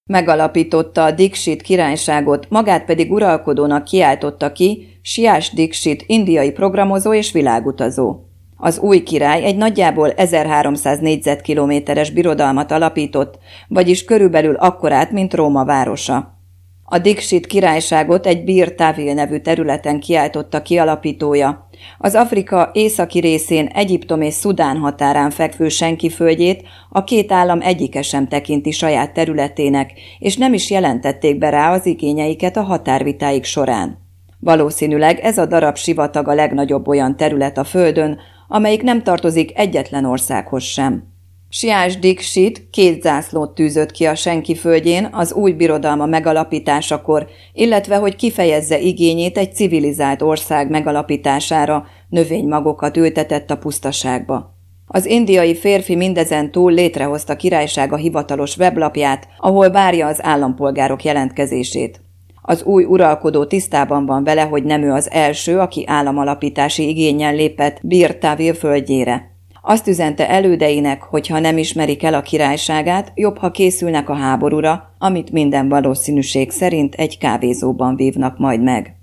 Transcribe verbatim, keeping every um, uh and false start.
Megalapította a Diksit királyságot, magát pedig uralkodónak kiáltotta ki Siás Diksit, indiai programozó és világutazó. Az új király egy nagyjából ezerháromszáz négyzetkilométeres birodalmat alapított, vagyis körülbelül akkorát, mint Róma városa. A Diksit királyságot egy Bir Tavil nevű területen kiáltotta ki alapítója. Az Afrika északi részén Egyiptom és Szudán határán fekvő Senki földjét a két állam egyike sem tekinti saját területének, és nem is jelentették be rá az igényeiket a határvitáik során. Valószínűleg ez a darab sivatag a legnagyobb olyan terület a földön, amelyik nem tartozik egyetlen országhoz sem. Siás Diksit két zászlót tűzött ki a Senki földjén az új birodalma megalapításakor, illetve hogy kifejezze igényét egy civilizált ország megalapítására, növénymagokat ültetett a pusztaságba. Az indiai férfi mindezen túl létrehozta királysága hivatalos weblapját, ahol várja az állampolgárok jelentkezését. Az új uralkodó tisztában van vele, hogy nem ő az első, aki államalapítási igénnyel lépett Bir Tavil földjére. Azt üzente elődeinek, hogy ha nem ismerik el a királyságát, jobb, ha készülnek a háborúra, amit minden valószínűség szerint egy kávézóban vívnak majd meg.